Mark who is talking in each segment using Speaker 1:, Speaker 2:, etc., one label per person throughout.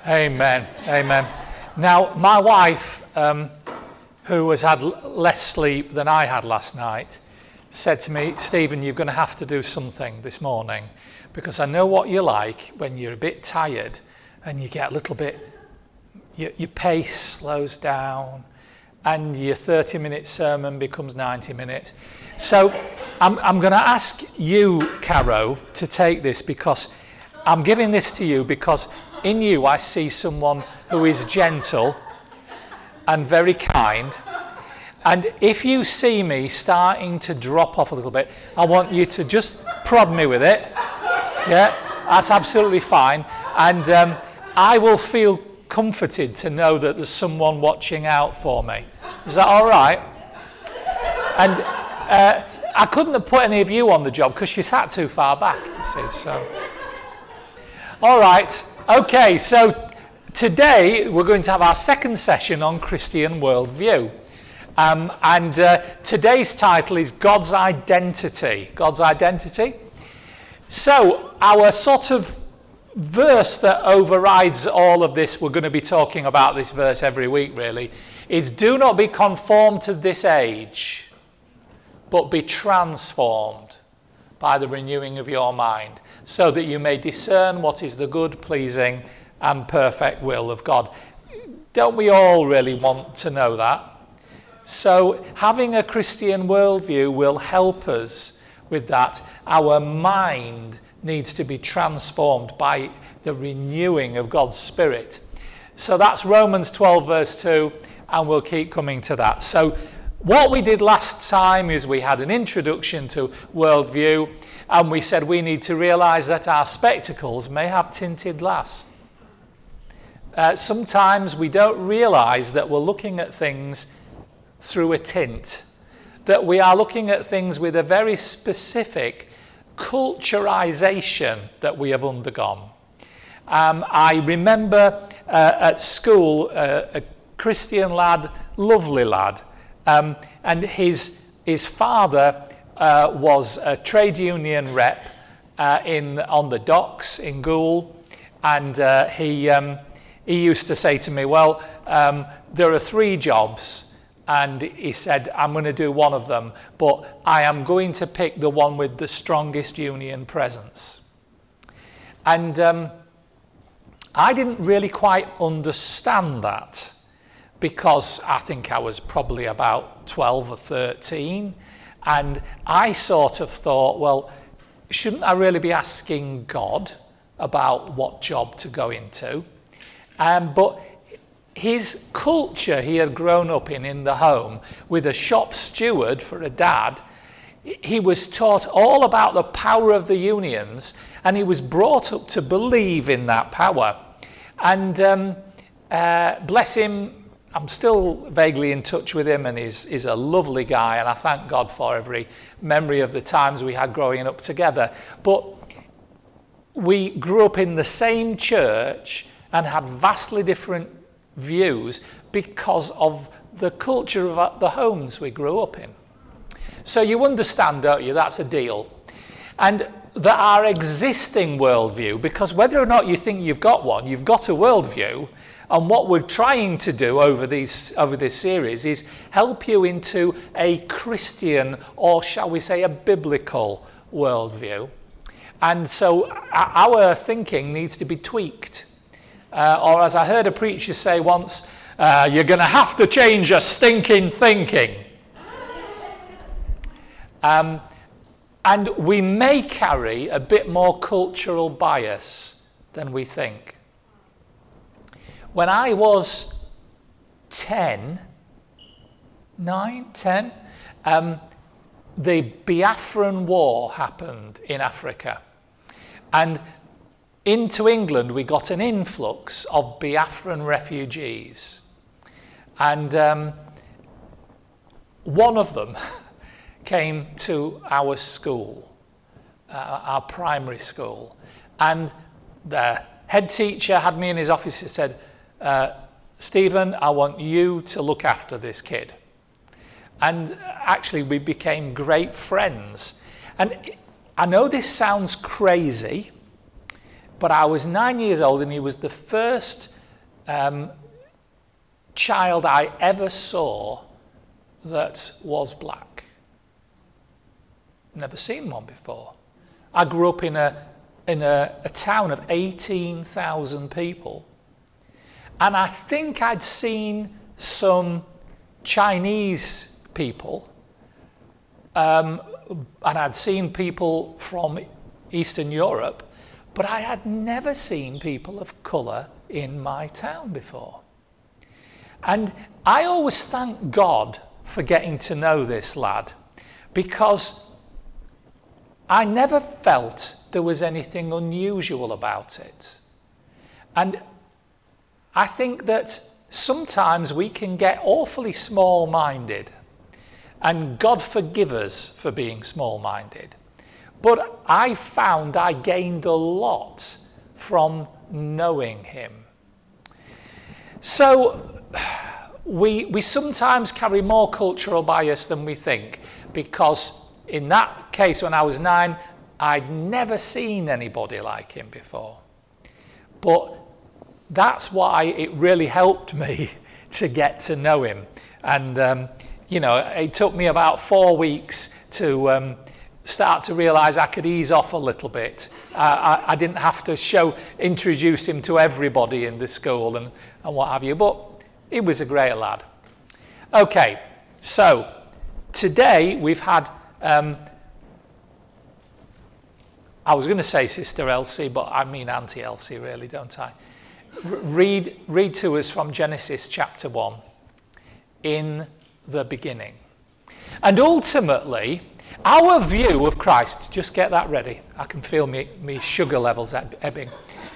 Speaker 1: Amen. Amen. Now, my wife, who has had less sleep than I had last night, said to me, Stephen, you're going to have to do something this morning, because I know what you're like when you're a bit tired and you get a little bit, your pace slows down and your 30-minute sermon becomes 90 minutes. So I'm going to ask you, Caro, to take this, because I'm giving this to you because in you I see someone who is gentle and very kind. And if you see me starting to drop off a little bit, I want you to just prod me with it. Yeah, that's absolutely fine. And I will feel comforted to know that there's someone watching out for me. Is that all right? And I couldn't have put any of you on the job because you sat too far back, you see. So, all right. Okay, so today we're going to have our second session on Christian worldview. And today's title is God's Identity. God's Identity. So our sort of verse that overrides all of this, we're going to be talking about this verse every week really, is do not be conformed to this age, but be transformed by the renewing of your mind, so that you may discern what is the good, pleasing, and perfect will of God. Don't we all really want to know that? So having a Christian worldview will help us with that. Our mind needs to be transformed by the renewing of God's Spirit. So that's Romans 12 verse 2, and we'll keep coming to that. So what we did last time is we had an introduction to worldview, and we said we need to realise that our spectacles may have tinted glass. Sometimes we don't realise that we're looking at things through a tint, that we are looking at things with a very specific culturization that we have undergone. I remember at school a Christian lad, lovely lad, and his father was a trade union rep on the docks in Goole, and he used to say to me, well, there are 3 jobs, and he said, I'm going to do one of them, but I am going to pick the one with the strongest union presence. And I didn't really quite understand that, because I think I was probably about 12 or 13, and I sort of thought, well, shouldn't I really be asking God about what job to go into? But his culture he had grown up in the home, with a shop steward for a dad, he was taught all about the power of the unions, and he was brought up to believe in that power. And bless him, I'm still vaguely in touch with him, and he's a lovely guy, and I thank God for every memory of the times we had growing up together. But we grew up in the same church and had vastly different views because of the culture of the homes we grew up in. So you understand, don't you? That's a deal. And that our existing worldview, because whether or not you think you've got one, you've got a worldview. And what we're trying to do over this series is help you into a Christian, or shall we say a biblical worldview. And so our thinking needs to be tweaked. Or as I heard a preacher say once, you're going to have to change your stinking thinking. And we may carry a bit more cultural bias than we think. When I was 10, the Biafran War happened in Africa. And into England, we got an influx of Biafran refugees. And one of them came to our school, our primary school. And the head teacher had me in his office and said, Stephen, I want you to look after this kid. And actually, we became great friends. And I know this sounds crazy, but I was 9 years old, and he was the first child I ever saw that was black. Never seen one before. I grew up in a town of 18,000 people, and I think I'd seen some Chinese people, and I'd seen people from Eastern Europe, but I had never seen people of colour in my town before. And I always thank God for getting to know this lad, because I never felt there was anything unusual about it. And I think that sometimes we can get awfully small-minded, and God forgive us for being small-minded. But I found I gained a lot from knowing him. So we sometimes carry more cultural bias than we think, because in that case when I was 9, I'd never seen anybody like him before. But that's why it really helped me to get to know him. And, it took me about 4 weeks to start to realise I could ease off a little bit. I didn't have to introduce him to everybody in the school and what have you, but he was a great lad. Okay, so today we've had, I was going to say Sister Elsie, but I mean Auntie Elsie really, don't I? Read to us from Genesis chapter 1, in the beginning. And ultimately, our view of Christ, just get that ready. I can feel me sugar levels ebbing.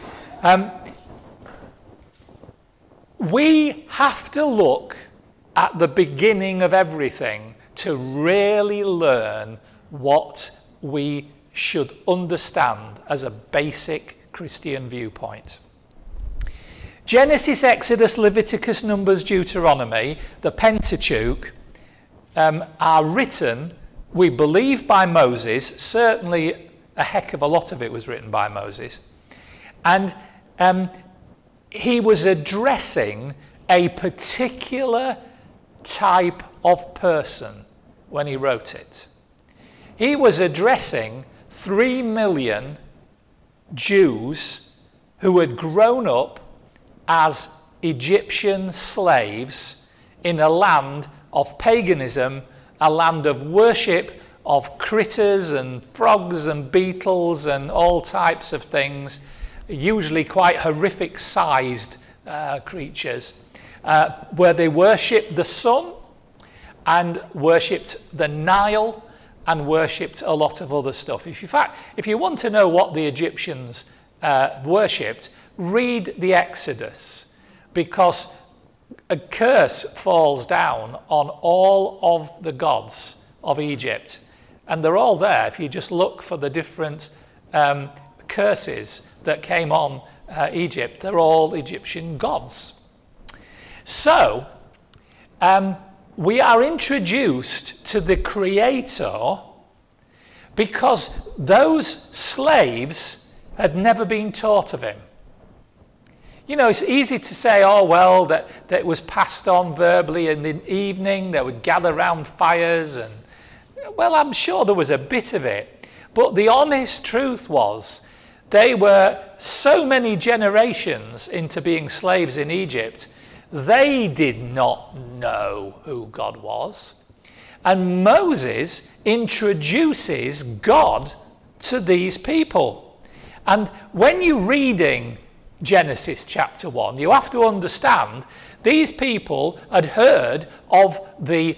Speaker 1: We have to look at the beginning of everything to really learn what we should understand as a basic Christian viewpoint. Genesis, Exodus, Leviticus, Numbers, Deuteronomy, the Pentateuch, are written, we believe, by Moses. Certainly a heck of a lot of it was written by Moses. And he was addressing a particular type of person when he wrote it. He was addressing 3 million Jews who had grown up as Egyptian slaves in a land of paganism, a land of worship of critters and frogs and beetles and all types of things, usually quite horrific sized creatures, where they worshipped the sun and worshipped the Nile and worshipped a lot of other stuff. If you want to know what the Egyptians worshipped, read the Exodus, because a curse falls down on all of the gods of Egypt, and they're all there. If you just look for the different curses that came on Egypt, they're all Egyptian gods. So we are introduced to the Creator because those slaves had never been taught of him. It's easy to say, that it was passed on verbally in the evening, they would gather round fires, and, well, I'm sure there was a bit of it. But the honest truth was, they were so many generations into being slaves in Egypt, they did not know who God was. And Moses introduces God to these people. And when you're reading Genesis chapter 1, you have to understand these people had heard of the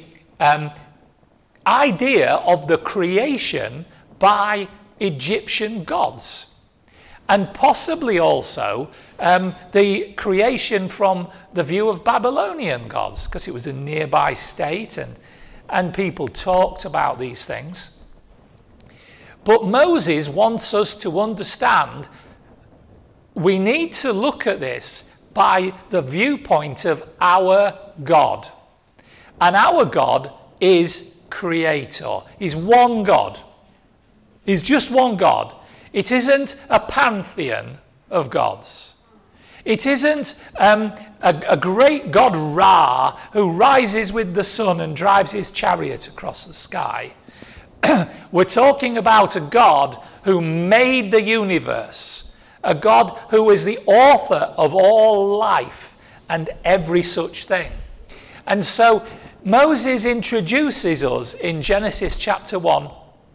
Speaker 1: idea of the creation by Egyptian gods, and possibly also the creation from the view of Babylonian gods, because it was a nearby state and people talked about these things. But Moses wants us to understand we need to look at this by the viewpoint of our God. And our God is Creator. He's one God. He's just one God. It isn't a pantheon of gods. It isn't a great God Ra who rises with the sun and drives his chariot across the sky. We're talking about a God who made the universe, a God who is the author of all life and every such thing. And so Moses introduces us in Genesis chapter 1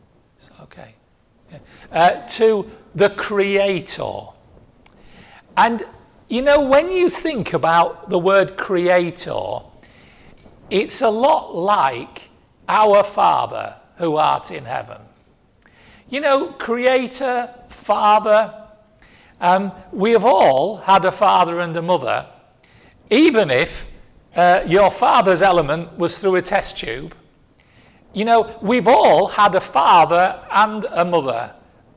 Speaker 1: to the Creator. And you know, when you think about the word Creator, it's a lot like our Father who art in heaven. You know, Creator, Father, we have all had a father and a mother, even if your father's element was through a test tube. You know, we've all had a father and a mother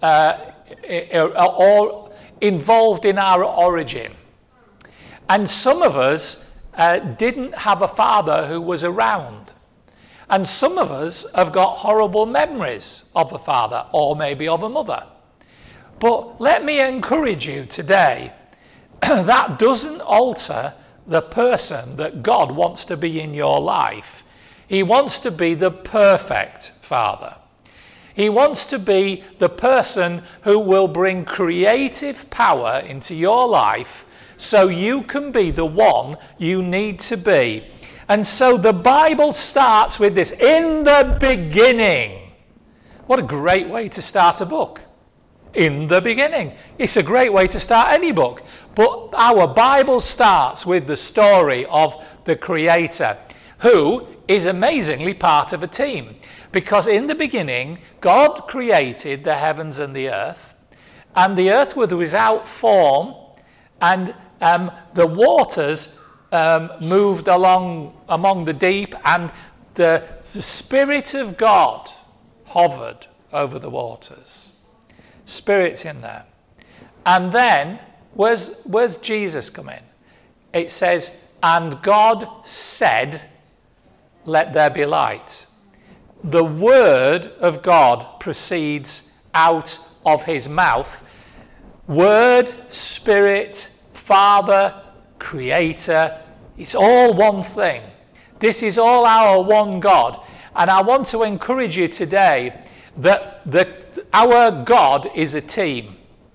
Speaker 1: or involved in our origin. And some of us didn't have a father who was around. And some of us have got horrible memories of a father or maybe of a mother. But let me encourage you today, that doesn't alter the person that God wants to be in your life. He wants to be the perfect father. He wants to be the person who will bring creative power into your life so you can be the one you need to be. And so the Bible starts with this, in the beginning. What a great way to start a book. In the beginning. It's a great way to start any book. But our Bible starts with the story of the Creator, who is amazingly part of a team. Because in the beginning, God created the heavens and the earth was without form, and the waters moved along among the deep, and the Spirit of God hovered over the waters. Spirit's in there. And then, where's Jesus come in? It says, and God said, let there be light. The word of God proceeds out of his mouth. Word, Spirit, Father, Creator, it's all one thing. This is all our one God. And I want to encourage you today that our God is a team.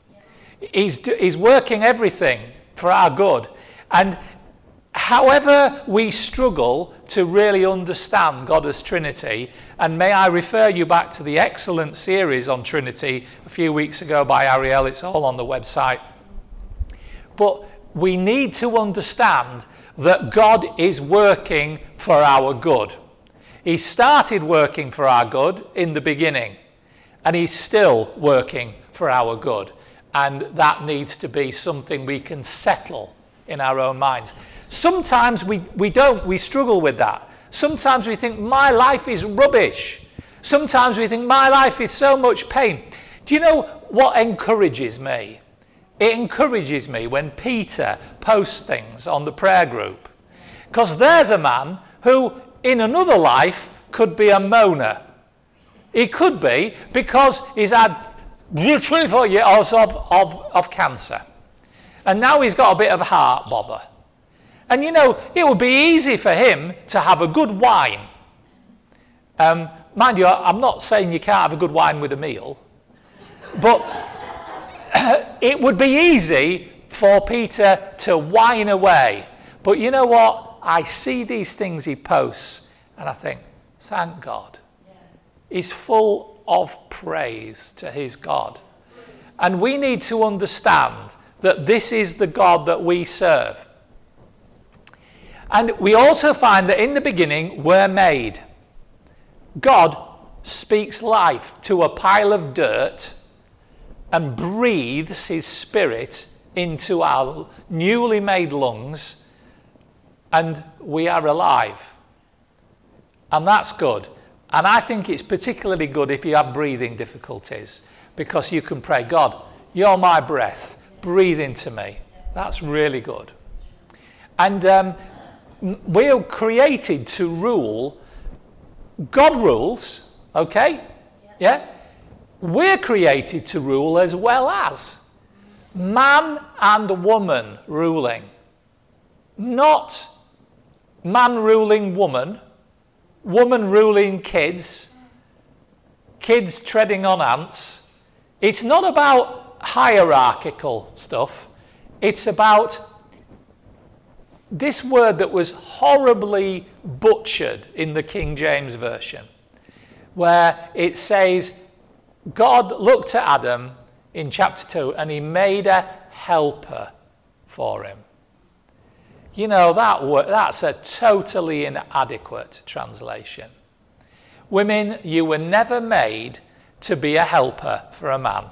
Speaker 1: He's working everything for our good. And however we struggle to really understand God as Trinity, and may I refer you back to the excellent series on Trinity a few weeks ago by Ariel, it's all on the website. But we need to understand that God is working for our good. He started working for our good in the beginning, and he's still working for our good. And that needs to be something we can settle in our own minds. Sometimes we struggle with that. Sometimes we think my life is rubbish. Sometimes we think my life is so much pain. Do you know what encourages me? It encourages me when Peter posts things on the prayer group. Because there's a man who in another life could be a moaner. He could be, because he's had 24 years of cancer. And now he's got a bit of heart bother. And you know, it would be easy for him to have a good wine. Mind you, I'm not saying you can't have a good wine with a meal. But it would be easy for Peter to whine away. But you know what? I see these things he posts and I think, thank God. He's full of praise to his God. And we need to understand that this is the God that we serve. And we also find that in the beginning we're made. God speaks life to a pile of dirt and breathes his Spirit into our newly made lungs, and we are alive. And that's good. And I think it's particularly good if you have breathing difficulties, because you can pray, God, you're my breath, breathe into me. That's really good. And we're created to rule. God rules, okay? Yeah? We're created to rule as well as. man and woman ruling. Not man ruling woman, woman ruling kids, kids treading on ants. It's not about hierarchical stuff. It's about this word that was horribly butchered in the King James Version, where it says, God looked at Adam in chapter 2 and he made a helper for him. You know, that's a totally inadequate translation. Women, you were never made to be a helper for a man.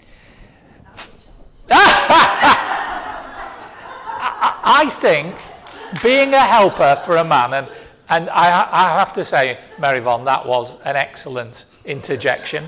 Speaker 1: I think being a helper for a man, and I have to say, Mary Von, that was an excellent interjection.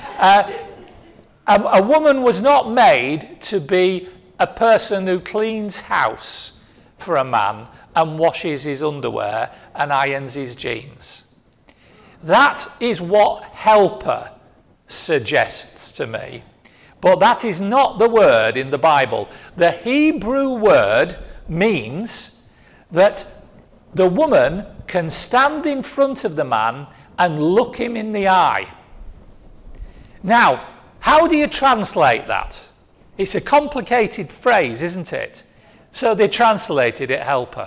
Speaker 1: A woman was not made to be a person who cleans house for a man and washes his underwear and irons his jeans. That is what helper suggests to me. But that is not the word in the Bible. The Hebrew word means that the woman can stand in front of the man and look him in the eye. Now, how do you translate that? It's a complicated phrase, isn't it? So they translated it helper.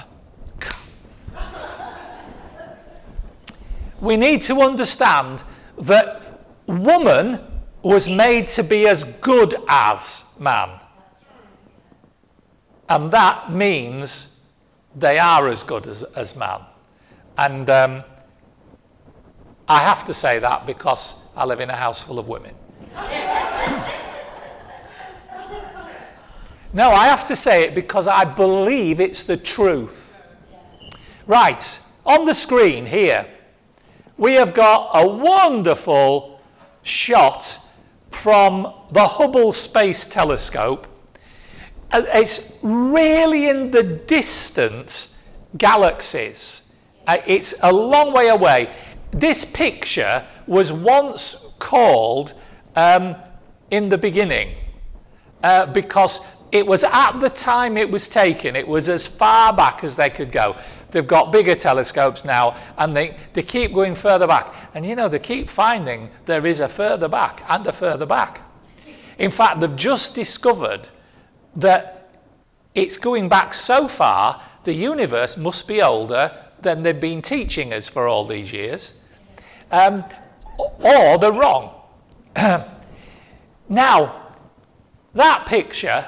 Speaker 1: We need to understand that woman was made to be as good as man. And that means they are as good as man. And I have to say that because I live in a house full of women. No, I have to say it because I believe it's the truth. Right, on the screen here, we have got a wonderful shot from the Hubble Space Telescope. It's really in the distant galaxies. It's a long way away. This picture was once called In the Beginning because it was at the time it was taken, it was as far back as they could go. They've got bigger telescopes now and they keep going further back. And you know, they keep finding there is a further back and a further back. In fact, they've just discovered that it's going back so far, the universe must be older than they've been teaching us for all these years. Or they're wrong. Now, that picture,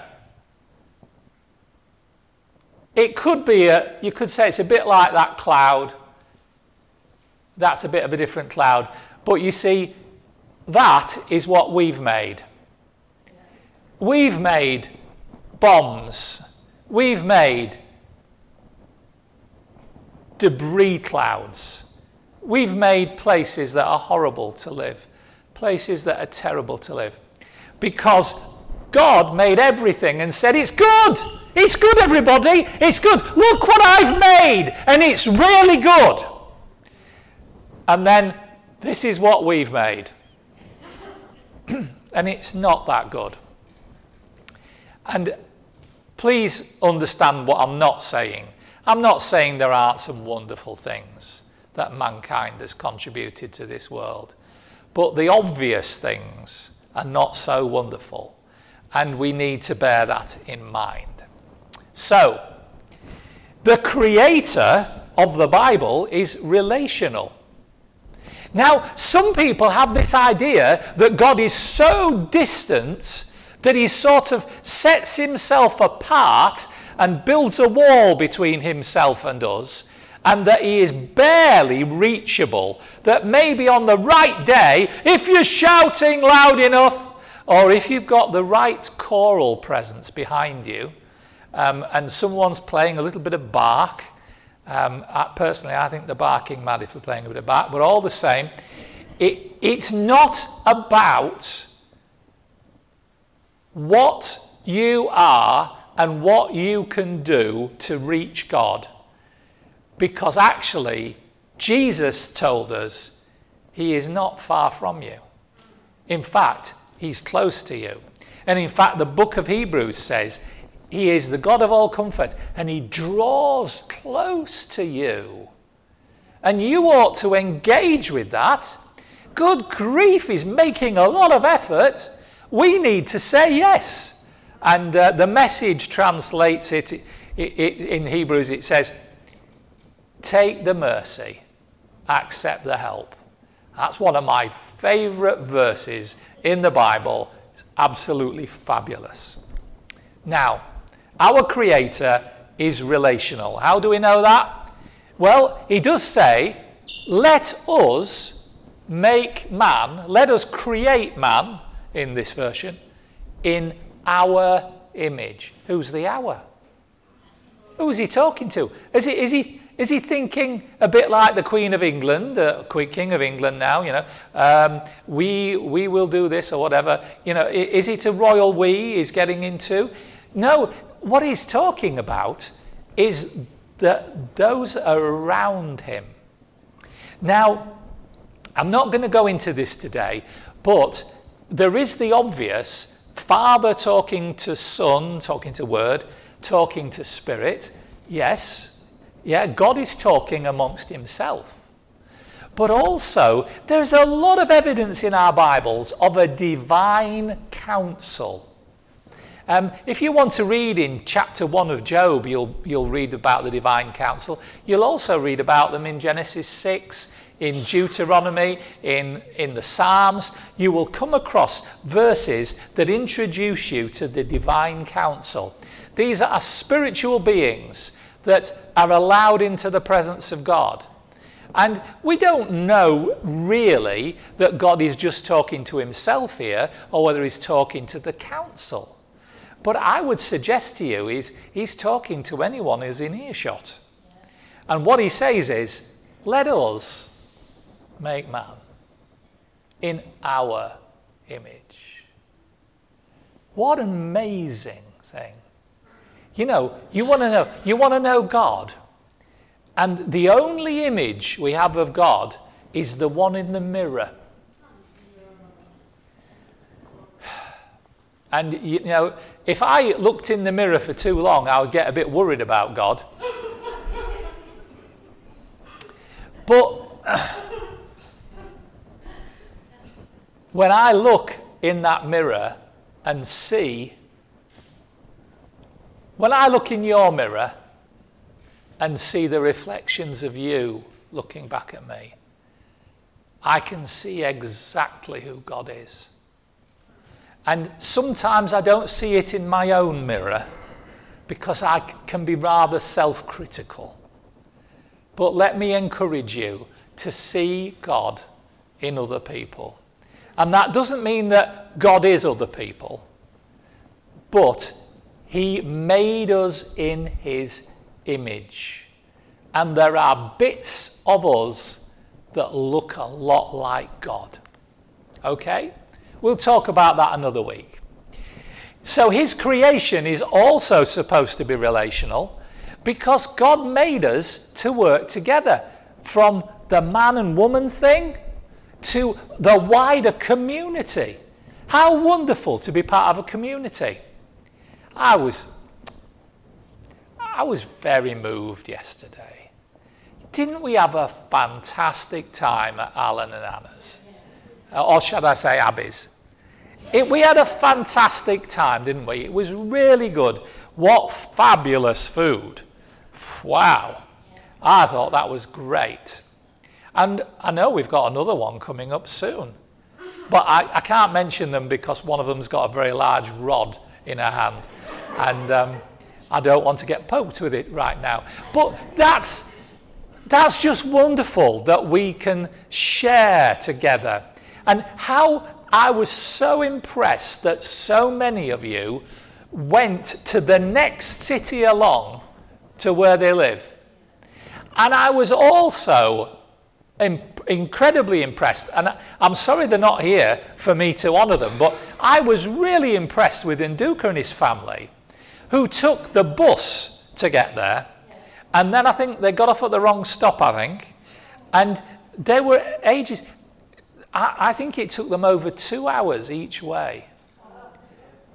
Speaker 1: it could be, you could say it's a bit like that cloud. That's a bit of a different cloud. But you see, that is what we've made. We've made bombs. We've made debris clouds. We've made places that are horrible to live. Places that are terrible to live. Because God made everything and said, it's good. It's good, everybody. It's good. Look what I've made. And it's really good. And then this is what we've made. And it's not that good. And please understand what I'm not saying. I'm not saying there aren't some wonderful things that mankind has contributed to this world. But the obvious things are not so wonderful. And we need to bear that in mind. So, the creator of the Bible is relational. Now, some people have this idea that God is so distant that he sort of sets himself apart and builds a wall between himself and us, and that he is barely reachable, that maybe on the right day, if you're shouting loud enough, or if you've got the right choral presence behind you, and someone's playing a little bit of Bach. Personally, I think they're barking mad if they're playing a bit of Bach, but all the same, it's not about what you are and what you can do to reach God. Because actually, Jesus told us he is not far from you. In fact, he's close to you. And in fact, the book of Hebrews says he is the God of all comfort and he draws close to you. And you ought to engage with that. Good grief, he's making a lot of effort. We need to say yes. And the Message translates it in Hebrews. It says, take the mercy, accept the help. That's one of my favourite verses in the Bible. It's absolutely fabulous. Now, our Creator is relational. How do we know that? Well, he does say, let us make man, let us create man, in this version, in our image. Who's the our? Who is he talking to? Is he thinking a bit like the Queen of England, King of England now, we will do this or whatever. Is it a royal we he's getting into? No, what he's talking about is those around him. Now, I'm not going to go into this today, but there is the obvious Father talking to Son, talking to Word, talking to Spirit. Yes, God is talking amongst himself. But also, there's a lot of evidence in our Bibles of a divine counsel. If you want to read in chapter 1 of Job, you'll read about the divine counsel. You'll also read about them in Genesis 6, in Deuteronomy, in the Psalms. You will come across verses that introduce you to the divine counsel. These are spiritual beings that are allowed into the presence of God. And we don't know really that God is just talking to himself here or whether he's talking to the council. But I would suggest to you he's talking to anyone who's in earshot. And what he says is, let us make man in our image. What an amazing thing. You want to know God. And the only image we have of God is the one in the mirror. And, if I looked in the mirror for too long, I would get a bit worried about God. But when I look in that mirror and see, when I look in your mirror and see the reflections of you looking back at me, I can see exactly who God is. And sometimes I don't see it in my own mirror because I can be rather self-critical. But let me encourage you to see God in other people. And that doesn't mean that God is other people, but he made us in his image. And there are bits of us that look a lot like God. Okay? We'll talk about that another week. So his creation is also supposed to be relational because God made us to work together, from the man and woman thing to the wider community. How wonderful to be part of a community. I was very moved yesterday. Didn't we have a fantastic time at Alan and Anna's? Or should I say Abby's? We had a fantastic time, didn't we? It was really good. What fabulous food. Wow. I thought that was great. And I know we've got another one coming up soon. But I can't mention them because one of them's got a very large rod in her hand. And I don't want to get poked with it right now. But that's just wonderful that we can share together. And how I was so impressed that so many of you went to the next city along to where they live. And I was also incredibly impressed, and I'm sorry they're not here for me to honour them, but I was really impressed with Nduka and his family, who took the bus to get there, and then I think they got off at the wrong stop, and they were ages. I think it took them over 2 hours each way.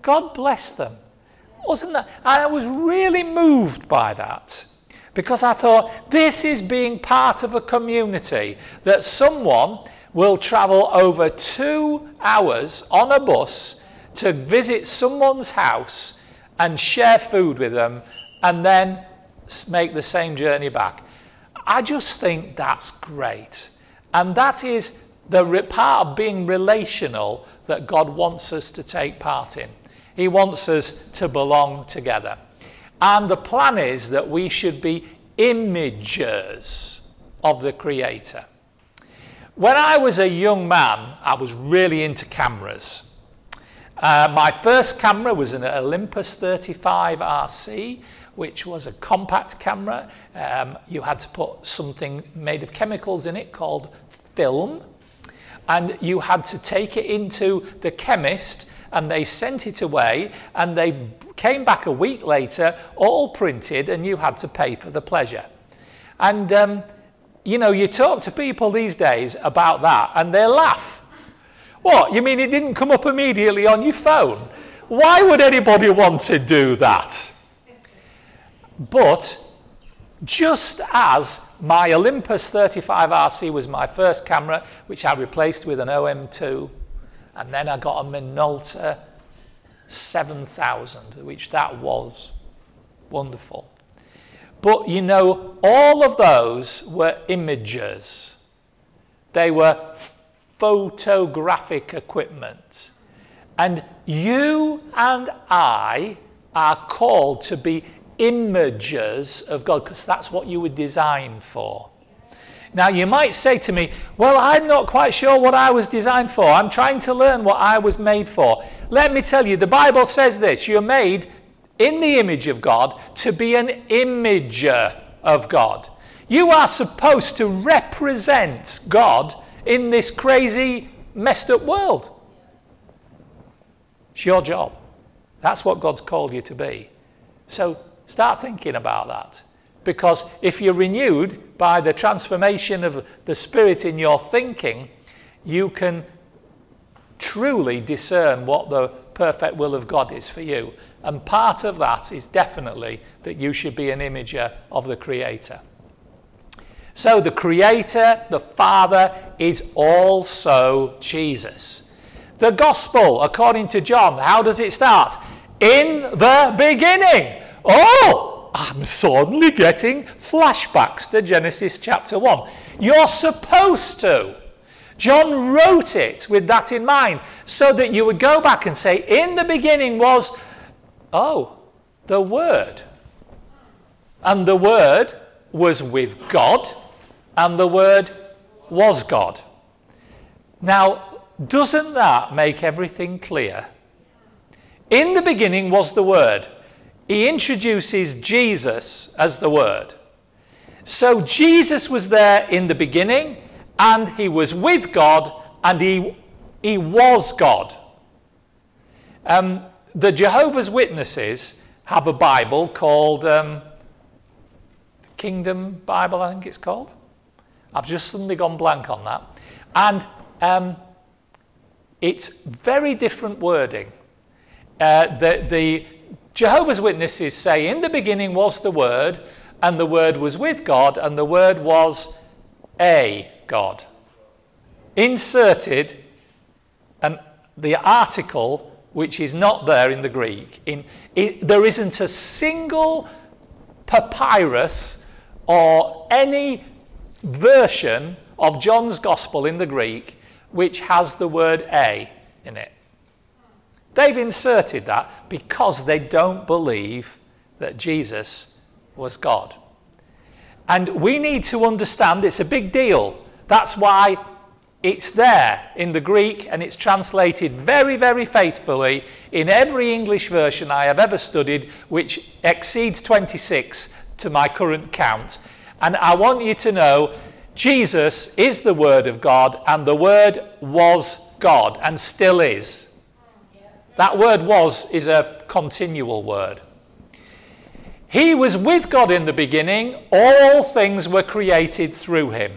Speaker 1: God bless them. Wasn't that? And I was really moved by that, because I thought, this is being part of a community, that someone will travel over 2 hours on a bus to visit someone's house and share food with them, and then make the same journey back. I just think that's great. And that is the part of being relational that God wants us to take part in. He wants us to belong together. And the plan is that we should be imagers of the Creator. When I was a young man, I was really into cameras. My first camera was an Olympus 35 RC, which was a compact camera. You had to put something made of chemicals in it called film, and you had to take it into the chemist, and they sent it away, and they came back a week later, all printed, and you had to pay for the pleasure. And you talk to people these days about that, and they laugh. What, you mean it didn't come up immediately on your phone? Why would anybody want to do that? But just as my Olympus 35 RC was my first camera, which I replaced with an OM2, and then I got a Minolta 7000, which that was wonderful. But all of those were imagers. They were photographic equipment. And you and I are called to be imagers of God, because that's what you were designed for. Now, you might say to me, well, I'm not quite sure what I was designed for. I'm trying to learn what I was made for. Let me tell you, the Bible says this: you're made in the image of God to be an imager of God. You are supposed to represent God in this crazy, messed up world. It's your job. That's what God's called you to be. So start thinking about that. Because if you're renewed by the transformation of the Spirit in your thinking, you can truly discern what the perfect will of God is for you. And part of that is definitely that you should be an imager of the Creator. So the Creator, the Father, is also Jesus. The Gospel, according to John, how does it start? In the beginning. Oh! I'm suddenly getting flashbacks to Genesis chapter 1. You're supposed to. John wrote it with that in mind, so that you would go back and say, in the beginning was, the Word. And the Word was with God, and the Word was God. Now, doesn't that make everything clear? In the beginning was the Word. He introduces Jesus as the Word. So Jesus was there in the beginning, and he was with God, and he was God. The Jehovah's Witnesses have a Bible called Kingdom Bible, I think it's called. I've just suddenly gone blank on that. And it's very different wording. The Jehovah's Witnesses say, in the beginning was the Word, and the Word was with God, and the Word was a God. Inserted the article, which is not there in the Greek. There isn't a single papyrus or any version of John's Gospel in the Greek which has the word a in it. They've inserted that because they don't believe that Jesus was God. And we need to understand it's a big deal. That's why it's there in the Greek, and it's translated very, very faithfully in every English version I have ever studied, which exceeds 26 to my current count. And I want you to know Jesus is the Word of God, and the Word was God and still is. That word was is a continual word. He was with God in the beginning. All things were created through him.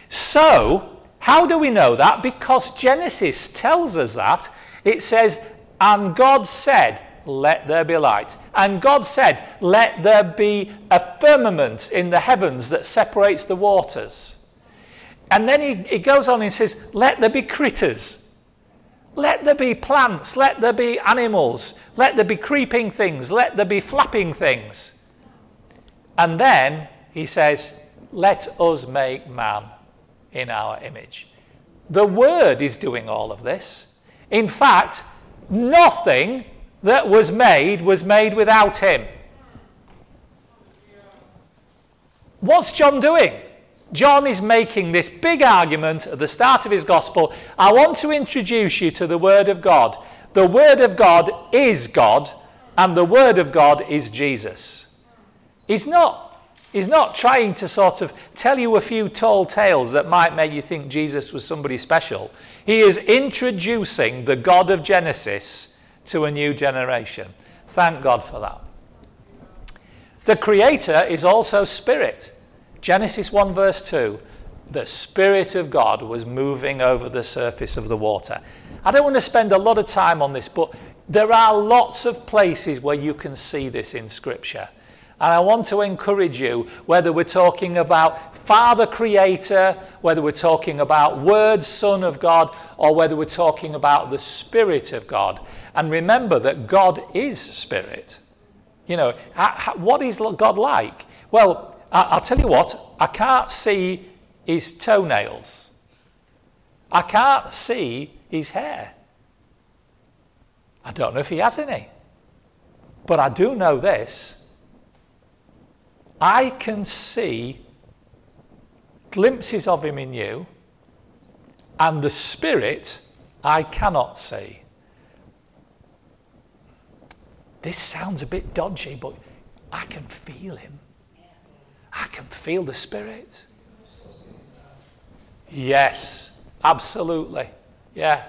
Speaker 1: So, how do we know that? Because Genesis tells us that. It says, And God said, let there be light. And God said, let there be a firmament in the heavens that separates the waters. And then he goes on and says, let there be critters. Let there be plants. Let there be animals. Let there be creeping things. Let there be flapping things. And then he says, let us make man in our image. The Word is doing all of this. In fact, nothing that was made without him. What's John doing? John is making this big argument at the start of his gospel. I want to introduce you to the Word of God. The Word of God is God, and the Word of God is Jesus. He's not trying to sort of tell you a few tall tales that might make you think Jesus was somebody special. He is introducing the God of Genesis to a new generation. Thank God for that. The Creator is also Spirit. Genesis 1 verse 2, the Spirit of God was moving over the surface of the water. I don't want to spend a lot of time on this, but there are lots of places where you can see this in Scripture. And I want to encourage you, whether we're talking about Father Creator, whether we're talking about Word, Son of God, or whether we're talking about the Spirit of God. And remember that God is Spirit. You know, what is God like? Well, I'll tell you what, I can't see his toenails. I can't see his hair. I don't know if he has any. But I do know this. I can see glimpses of him in you, and the Spirit I cannot see. This sounds a bit dodgy, but I can feel him. I can feel the Spirit. Yes, absolutely. Yeah.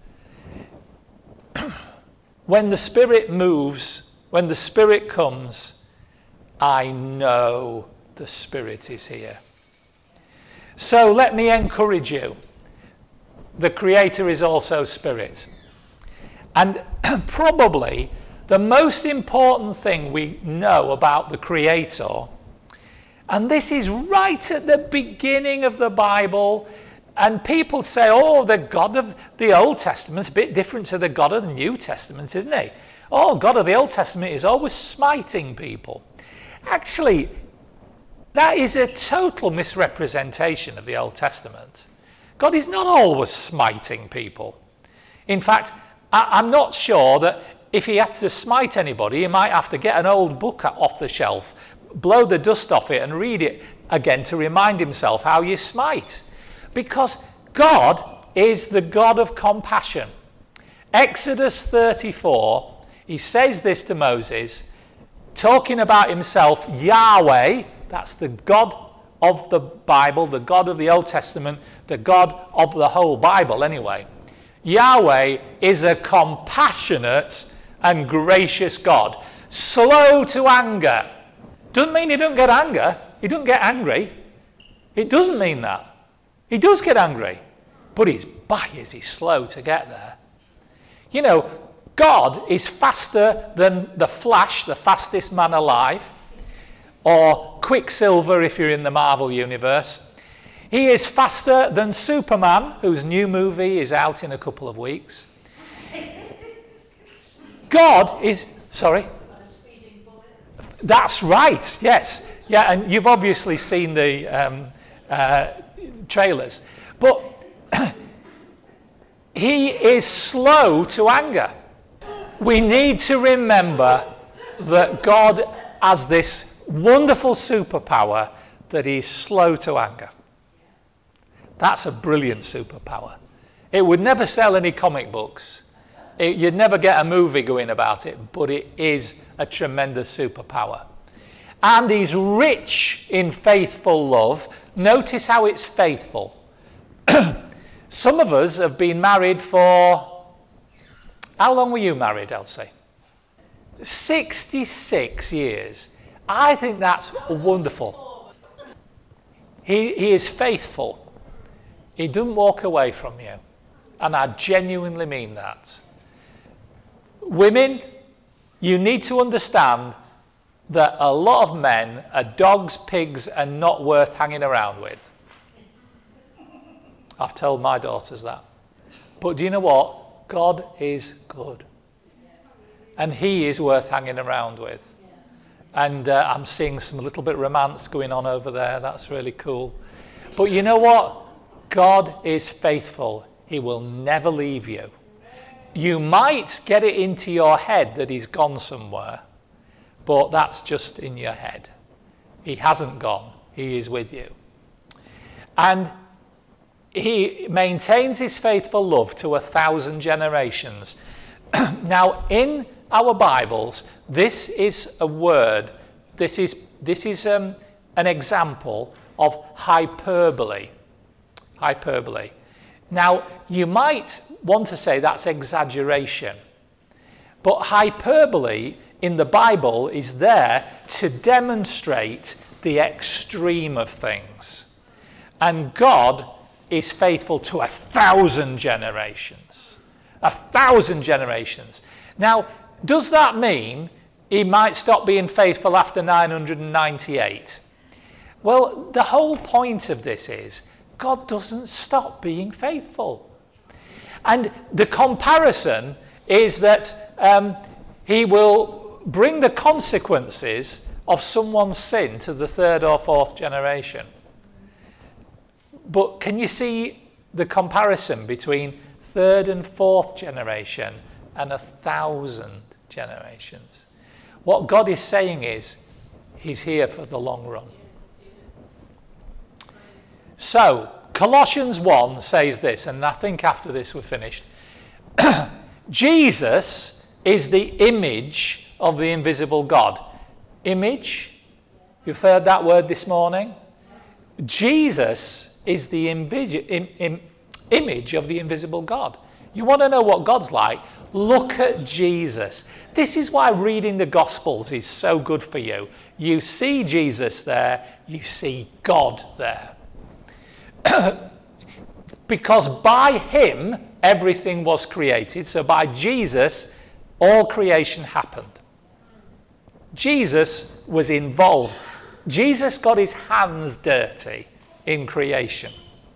Speaker 1: When the Spirit moves, when the Spirit comes, I know the Spirit is here. So let me encourage you. The Creator is also Spirit. And probably the most important thing we know about the Creator, and this is right at the beginning of the Bible, and people say, oh, the God of the Old Testament's a bit different to the God of the New Testament, isn't he? Oh, God of the Old Testament is always smiting people. Actually, that is a total misrepresentation of the Old Testament. God is not always smiting people. In fact, I'm not sure that if he had to smite anybody, he might have to get an old book off the shelf, blow the dust off it and read it again to remind himself how you smite. Because God is the God of compassion. Exodus 34, he says this to Moses, talking about himself, Yahweh, that's the God of the Bible, the God of the Old Testament, the God of the whole Bible anyway. Yahweh is a compassionate and gracious God, slow to anger. Doesn't mean he doesn't get anger. He doesn't get angry. It doesn't mean that. He does get angry, but he's slow to get there. You know, God is faster than the Flash, the fastest man alive, or Quicksilver if you're in the Marvel universe. He is faster than Superman, whose new movie is out in a couple of weeks. God is, sorry? That's right, yes. Yeah, and you've obviously seen the trailers. But he is slow to anger. We need to remember that God has this wonderful superpower that he's slow to anger. That's a brilliant superpower. It would never sell any comic books. You'd never get a movie going about it, but it is a tremendous superpower. And he's rich in faithful love. Notice how it's faithful. Some of us have been married for... How long were you married, Elsie? 66 years. I think that's wonderful. He is faithful. He doesn't walk away from you. And I genuinely mean that. Women, you need to understand that a lot of men are dogs, pigs, and not worth hanging around with. I've told my daughters that. But do you know what? God is good. And he is worth hanging around with. And I'm seeing some little bit of romance going on over there. That's really cool. But you know what? God is faithful. He will never leave you. You might get it into your head that he's gone somewhere, but that's just in your head. He hasn't gone. He is with you. And he maintains his faithful love to 1,000 generations. Now, in our Bibles, this is a word, this is an example of hyperbole. Hyperbole. Now, you might want to say that's exaggeration, but hyperbole in the Bible is there to demonstrate the extreme of things. And God is faithful to 1,000 generations. 1,000 generations. Now, does that mean he might stop being faithful after 998? Well, the whole point of this is God doesn't stop being faithful. And the comparison is that he will bring the consequences of someone's sin to the third or fourth generation. But can you see the comparison between third and fourth generation and 1,000 generations? What God is saying is he's here for the long run. So, Colossians 1 says this, and I think after this we're finished. Jesus is the image of the invisible God. Image? You've heard that word this morning? Jesus is the image of the invisible God. You want to know what God's like? Look at Jesus. This is why reading the Gospels is so good for you. You see Jesus there, you see God there. Because by him, everything was created. So by Jesus, all creation happened. Jesus was involved. Jesus got his hands dirty in creation.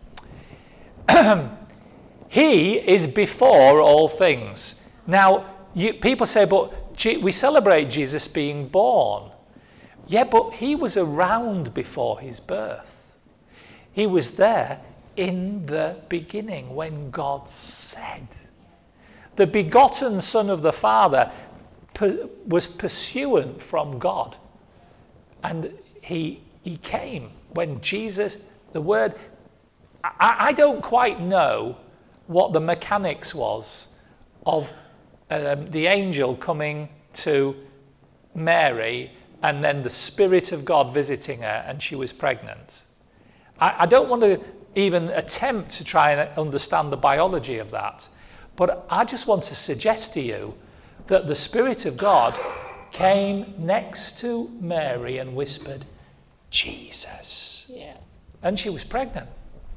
Speaker 1: He is before all things. Now, people say, but we celebrate Jesus being born. Yeah, but he was around before his birth. He was there in the beginning when God said. The begotten Son of the Father was pursuant from God. And he came when Jesus, the Word, I don't quite know what the mechanics was of the angel coming to Mary and then the Spirit of God visiting her and she was pregnant. I don't want to even attempt to try and understand the biology of that, but I just want to suggest to you that the Spirit of God came next to Mary and whispered, Jesus. Yeah. And she was pregnant.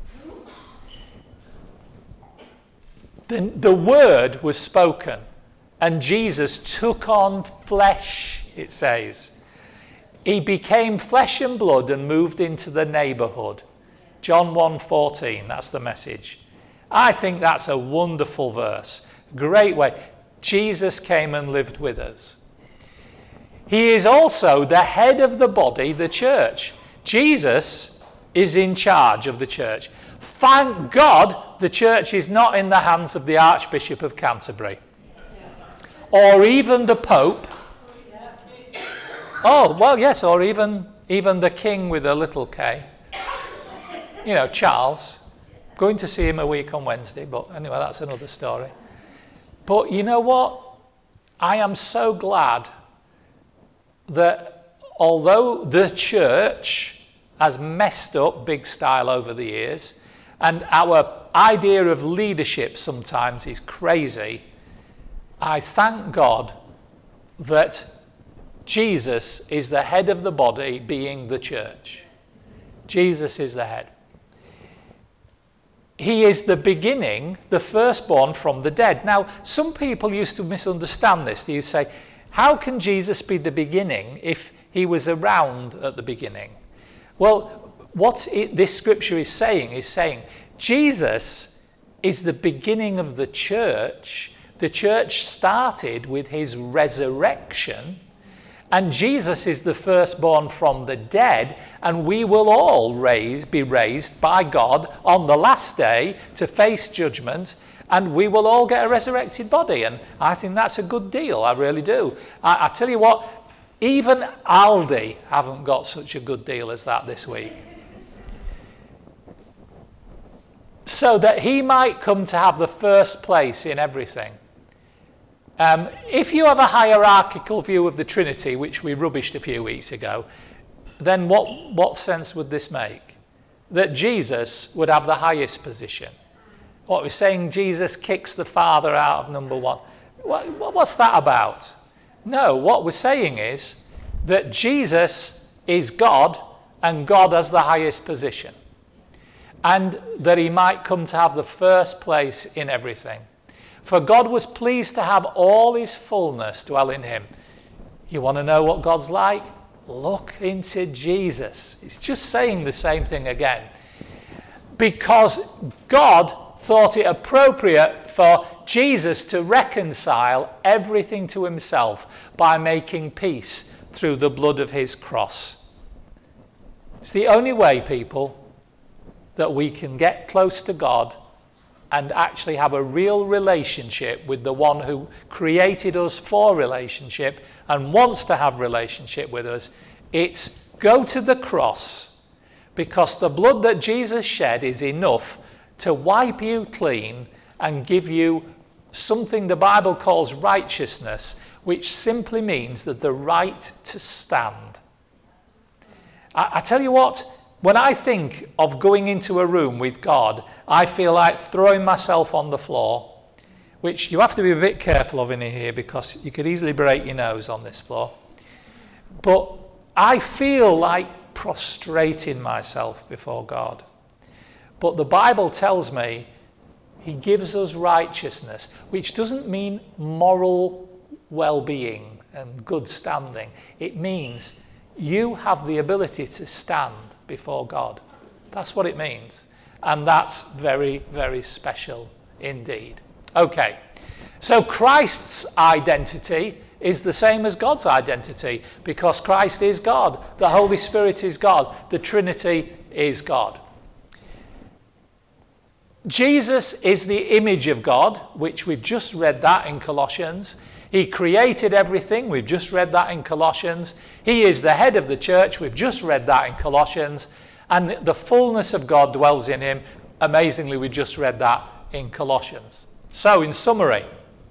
Speaker 1: The word was spoken and Jesus took on flesh, it says. He became flesh and blood and moved into the neighbourhood. John 1:14, that's the message. I think that's a wonderful verse. Great way. Jesus came and lived with us. He is also the head of the body, the church. Jesus is in charge of the church. Thank God the church is not in the hands of the Archbishop of Canterbury. Or even the Pope. Oh, well, yes, or even the King with a little K. You know, Charles. Going to see him a week on Wednesday, but anyway, that's another story. But you know what? I am so glad that although the church has messed up big style over the years, and our idea of leadership sometimes is crazy, I thank God that Jesus is the head of the body, being the church. Jesus is the head. he is the beginning, the firstborn from the dead. Now, some people used to misunderstand this. They used to say, how can Jesus be the beginning if he was around at the beginning? Well, this scripture is saying Jesus is the beginning of the church. The church started with his resurrection, and Jesus is the firstborn from the dead, and we will all be raised by God on the last day to face judgment, and we will all get a resurrected body. And I think that's a good deal, I really do. I tell you what, even Aldi haven't got such a good deal as that this week. So that he might come to have the first place in everything. If you have a hierarchical view of the Trinity, which we rubbished a few weeks ago, then what sense would this make? That Jesus would have the highest position. What we're saying, Jesus kicks the Father out of number one. What's that about? No, what we're saying is that Jesus is God, and God has the highest position. And that he might come to have the first place in everything. For God was pleased to have all his fullness dwell in him. You want to know what God's like? Look into Jesus. It's just saying the same thing again. Because God thought it appropriate for Jesus to reconcile everything to himself by making peace through the blood of his cross. It's the only way, people, that we can get close to God and actually have a real relationship with the one who created us for relationship and wants to have relationship with us. It's go to the cross, because the blood that Jesus shed is enough to wipe you clean and give you something the Bible calls righteousness, which simply means that the right to stand. I tell you what, when I think of going into a room with God, I feel like throwing myself on the floor, which you have to be a bit careful of in here because you could easily break your nose on this floor. But I feel like prostrating myself before God. But the Bible tells me he gives us righteousness, which doesn't mean moral well-being and good standing. It means you have the ability to stand before God. That's what it means. And that's very, very special indeed. Okay, so Christ's identity is the same as God's identity, because Christ is God, the Holy Spirit is God, the Trinity is God. Jesus is the image of God, which we've just read that in Colossians. He created everything, we've just read that in Colossians. He is the head of the church, we've just read that in Colossians. And the fullness of God dwells in him. Amazingly, we just read that in Colossians. So, in summary,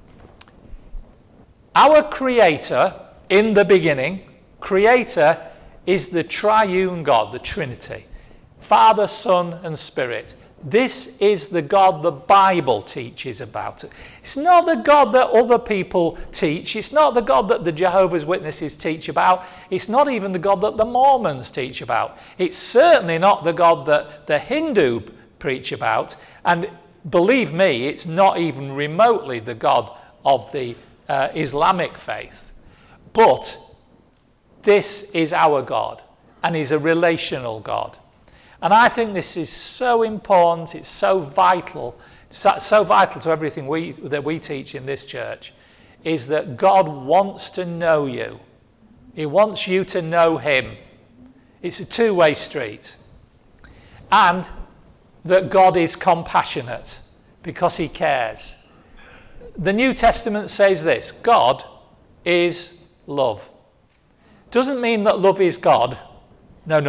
Speaker 1: our Creator in the beginning, Creator is the triune God, the Trinity. Father, Son, and Spirit. This is the God the Bible teaches about. It's not the God that other people teach. It's not the God that the Jehovah's Witnesses teach about. It's not even the God that the Mormons teach about. It's certainly not the God that the Hindu preach about. And believe me, it's not even remotely the God of the Islamic faith. But this is our God, and he's a relational God. And I think this is so important, it's so vital to everything that we teach in this church, is that God wants to know you. He wants you to know him. It's a two-way street. And that God is compassionate because he cares. The New Testament says this: God is love. Doesn't mean that love is God. No.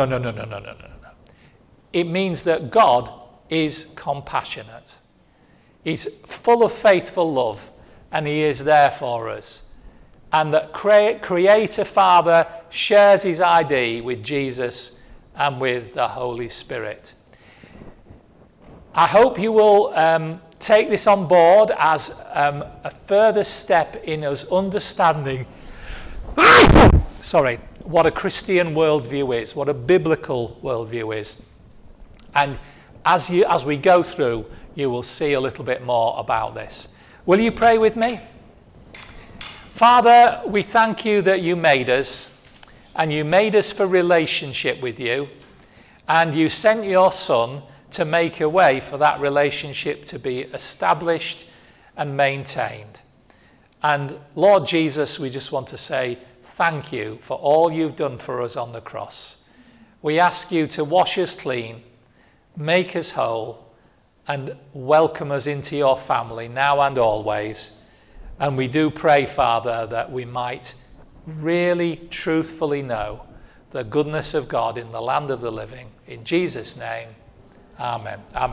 Speaker 1: It means that God is compassionate. He's full of faithful love, and he is there for us. And that Creator Father shares his ID with Jesus and with the Holy Spirit. I hope you will take this on board as a further step in us understanding what a Christian worldview is, what a biblical worldview is. And as we go through, you will see a little bit more about this. Will you pray with me? Father, we thank you that you made us, and you made us for relationship with you, and you sent your Son to make a way for that relationship to be established and maintained. And Lord Jesus, we just want to say thank you for all you've done for us on the cross. We ask you to wash us clean, make us whole, and welcome us into your family now and always. And we do pray, Father, that we might really truthfully know the goodness of God in the land of the living. In Jesus' name, amen. Amen.